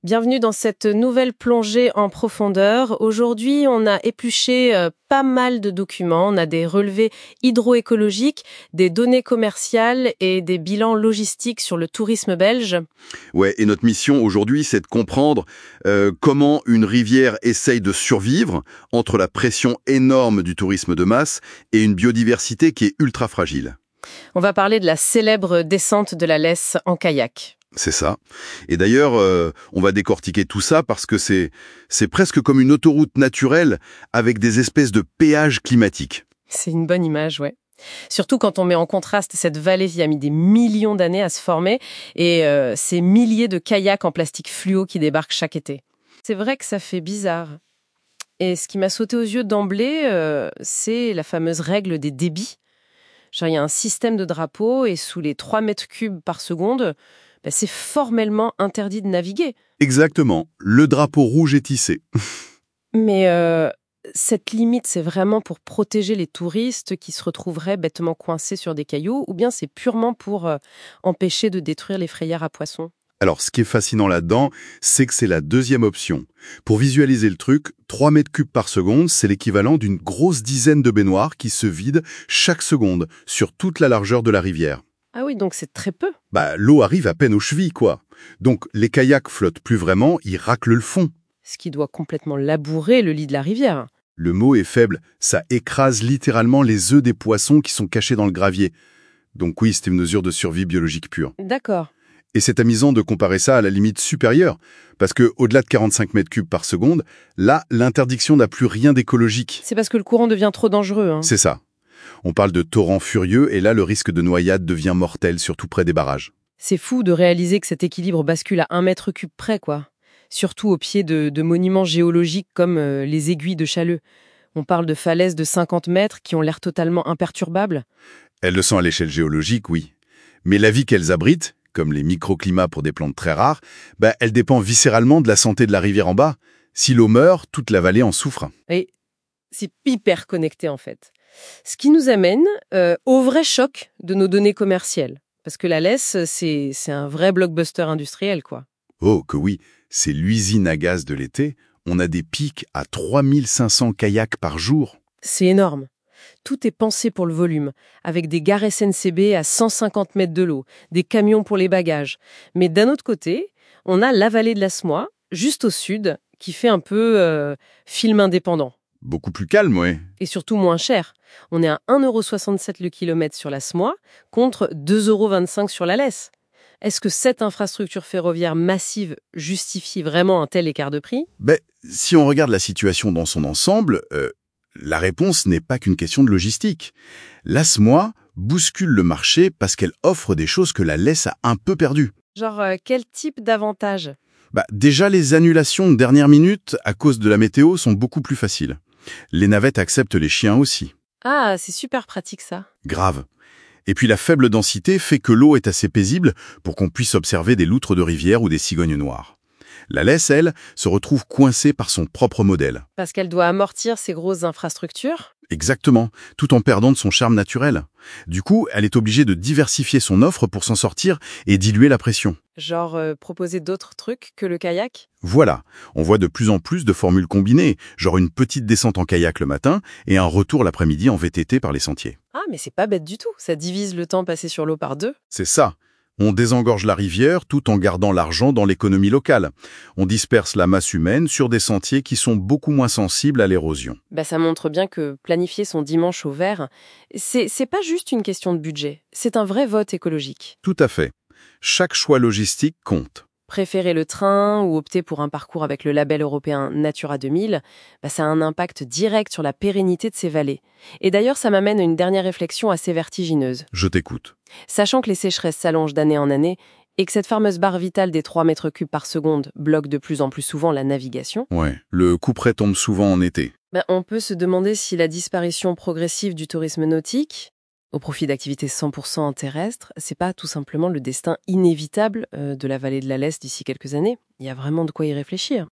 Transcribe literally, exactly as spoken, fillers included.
Bienvenue dans cette nouvelle plongée en profondeur. Aujourd'hui, on a épluché euh, pas mal de documents. On a des relevés hydroécologiques, des données commerciales et des bilans logistiques sur le tourisme belge. Ouais, et notre mission aujourd'hui, c'est de comprendre euh, comment une rivière essaye de survivre entre la pression énorme du tourisme de masse et une biodiversité qui est ultra fragile. On va parler de la célèbre descente de la Lesse en kayak. C'est ça. Et d'ailleurs, euh, on va décortiquer tout ça parce que c'est c'est presque comme une autoroute naturelle avec des espèces de péages climatiques. C'est une bonne image, ouais. Surtout quand on met en contraste cette vallée qui a mis des millions d'années à se former et euh, ces milliers de kayaks en plastique fluo qui débarquent chaque été. C'est vrai que ça fait bizarre. Et ce qui m'a sauté aux yeux d'emblée, euh, c'est la fameuse règle des débits. Genre, il y a un système de drapeau et sous les trois mètres cubes par seconde, ben, c'est formellement interdit de naviguer. Exactement. Le drapeau rouge est tissé. Mais euh, cette limite, c'est vraiment pour protéger les touristes qui se retrouveraient bêtement coincés sur des cailloux, ou bien c'est purement pour euh, empêcher de détruire les frayères à poissons? Alors, ce qui est fascinant là-dedans, c'est que c'est la deuxième option. Pour visualiser le truc, trois mètres cubes par seconde, c'est l'équivalent d'une grosse dizaine de baignoires qui se vident chaque seconde sur toute la largeur de la rivière. Ah oui, donc c'est très peu. Bah, l'eau arrive à peine aux chevilles, quoi. Donc, les kayaks flottent plus vraiment, ils raclent le fond. Ce qui doit complètement labourer le lit de la rivière. Le mot est faible, ça écrase littéralement les œufs des poissons qui sont cachés dans le gravier. Donc oui, c'est une mesure de survie biologique pure. D'accord. Et c'est amusant de comparer ça à la limite supérieure, parce que au-delà de quarante-cinq mètres cubes par seconde, là, l'interdiction n'a plus rien d'écologique. C'est parce que le courant devient trop dangereux. Hein. C'est ça. On parle de torrents furieux, et là, le risque de noyade devient mortel, surtout près des barrages. C'est fou de réaliser que cet équilibre bascule à un mètre cube près, quoi. Surtout au pied de, de monuments géologiques comme euh, les aiguilles de Challeux. On parle de falaises de cinquante mètres qui ont l'air totalement imperturbables. Elles le sont à l'échelle géologique, oui. Mais la vie qu'elles abritent, comme les microclimats pour des plantes très rares, bah, elle dépend viscéralement de la santé de la rivière en bas. Si l'eau meurt, toute la vallée en souffre. Et c'est hyper connecté, en fait. Ce qui nous amène euh, au vrai choc de nos données commerciales. Parce que la Lesse, c'est, c'est un vrai blockbuster industriel, quoi. Oh, que oui, c'est l'usine à gaz de l'été. On a des pics à trois mille cinq cents kayaks par jour. C'est énorme. Tout est pensé pour le volume, avec des gares S N C B à cent cinquante mètres de l'eau, des camions pour les bagages. Mais d'un autre côté, on a la vallée de la Semois, juste au sud, qui fait un peu euh, film indépendant. Beaucoup plus calme, ouais. Et surtout moins cher. On est à un euro soixante-sept le kilomètre sur la Semois, contre deux euros vingt-cinq sur la Lesse. Est-ce que cette infrastructure ferroviaire massive justifie vraiment un tel écart de prix? Ben, si on regarde la situation dans son ensemble, euh, la réponse n'est pas qu'une question de logistique. La Semois bouscule le marché parce qu'elle offre des choses que la Lesse a un peu perdues. Genre, euh, quel type d'avantage? Bah, déjà, les annulations de dernière minute à cause de la météo sont beaucoup plus faciles. Les navettes acceptent les chiens aussi. Ah, c'est super pratique ça. Grave. Et puis la faible densité fait que l'eau est assez paisible pour qu'on puisse observer des loutres de rivière ou des cigognes noires. La Lesse, elle, se retrouve coincée par son propre modèle. Parce qu'elle doit amortir ces grosses infrastructures? Exactement, tout en perdant de son charme naturel. Du coup, elle est obligée de diversifier son offre pour s'en sortir et diluer la pression. Genre euh, proposer d'autres trucs que le kayak? Voilà, on voit de plus en plus de formules combinées, genre une petite descente en kayak le matin et un retour l'après-midi en V T T par les sentiers. Ah, mais c'est pas bête du tout. Ça divise le temps passé sur l'eau par deux. C'est ça. On désengorge la rivière tout en gardant l'argent dans l'économie locale. On disperse la masse humaine sur des sentiers qui sont beaucoup moins sensibles à l'érosion. Bah, ça montre bien que planifier son dimanche au vert, c'est, c'est pas juste une question de budget. C'est un vrai vote écologique. Tout à fait. Chaque choix logistique compte. Préférer le train ou opter pour un parcours avec le label européen Natura deux mille, bah, ça a un impact direct sur la pérennité de ces vallées. Et d'ailleurs, ça m'amène à une dernière réflexion assez vertigineuse. Je t'écoute. Sachant que les sécheresses s'allongent d'année en année et que cette fameuse barre vitale des trois mètres cubes par seconde bloque de plus en plus souvent la navigation, Ouais, le couperet tombe souvent en été. bah, on peut se demander si la disparition progressive du tourisme nautique, au profit d'activités cent pour cent terrestres, c'est pas tout simplement le destin inévitable euh, de la vallée de la Lesse d'ici quelques années. Il y a vraiment de quoi y réfléchir.